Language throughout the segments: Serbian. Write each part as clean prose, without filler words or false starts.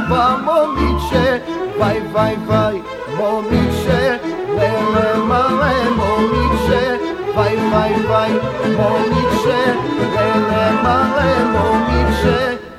ova momiće, vaj, vaj, vaj, momiće, lele male momiće, vaj, vaj, vaj, momiće, lele male momiće.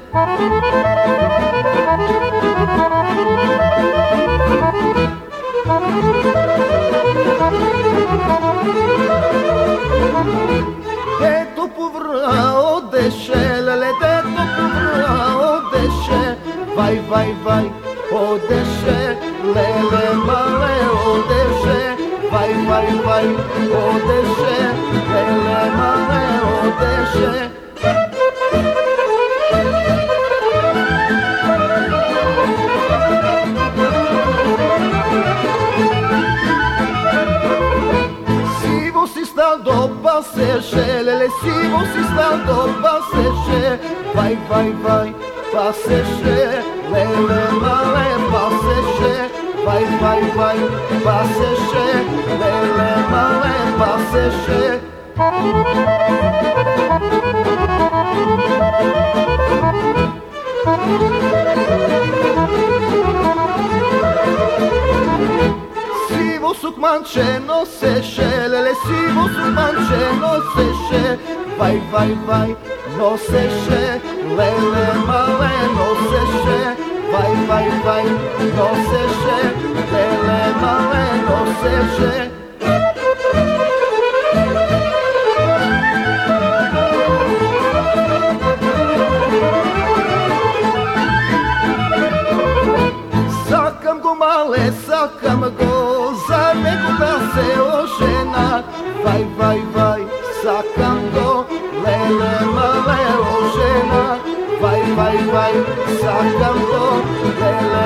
Dedo povra odeše, lele dedo povra odeše, vaj, vaj, vaj, odeše, lele male odeše, vaj, vaj, vaj, odeše, lele male odeše. Sivo si stal do paseše, lele sivo si stal do paseše, vaj, vaj, vaj, paseše, lele male paseše, vaj, vaj, vaj, paseše, lele male paseše. Sivo sukmanče noseše, lele sivo sukmanče noseše, vaj, vaj, vaj, noseše, lele male noseše, vaj, vaj, vaj, noseše, lele male noseše. Sakam go male, sakam go, za nego da se ožena, vaj, vaj, vaj, sakam go, lele male ožena, vaj, vaj, vaj, sakam go, lele